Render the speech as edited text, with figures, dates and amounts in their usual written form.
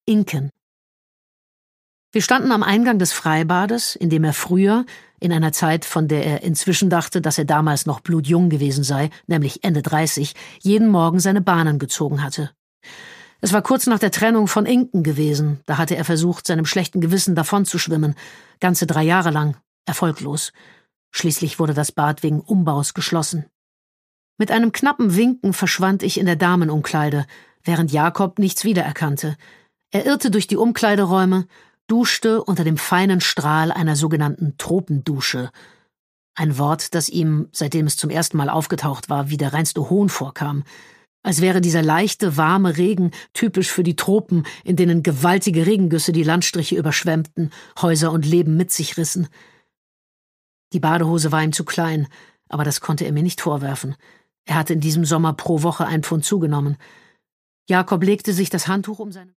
Inken. Wir standen am Eingang des Freibades, in dem er früher, in einer Zeit, von der er inzwischen dachte, dass er damals noch blutjung gewesen sei, nämlich Ende 30, jeden Morgen seine Bahnen gezogen hatte. Es war kurz nach der Trennung von Inken gewesen, da hatte er versucht, seinem schlechten Gewissen davonzuschwimmen, ganze 3 Jahre lang, erfolglos. Schließlich wurde das Bad wegen Umbaus geschlossen. Mit einem knappen Winken verschwand ich in der Damenumkleide, während Jakob nichts wiedererkannte. Er irrte durch die Umkleideräume, duschte unter dem feinen Strahl einer sogenannten Tropendusche. Ein Wort, das ihm, seitdem es zum ersten Mal aufgetaucht war, wie der reinste Hohn vorkam. Als wäre dieser leichte, warme Regen typisch für die Tropen, in denen gewaltige Regengüsse die Landstriche überschwemmten, Häuser und Leben mit sich rissen. Die Badehose war ihm zu klein, aber das konnte er mir nicht vorwerfen. Er hatte in diesem Sommer pro Woche 1 Pfund zugenommen. Jakob legte sich das Handtuch um seine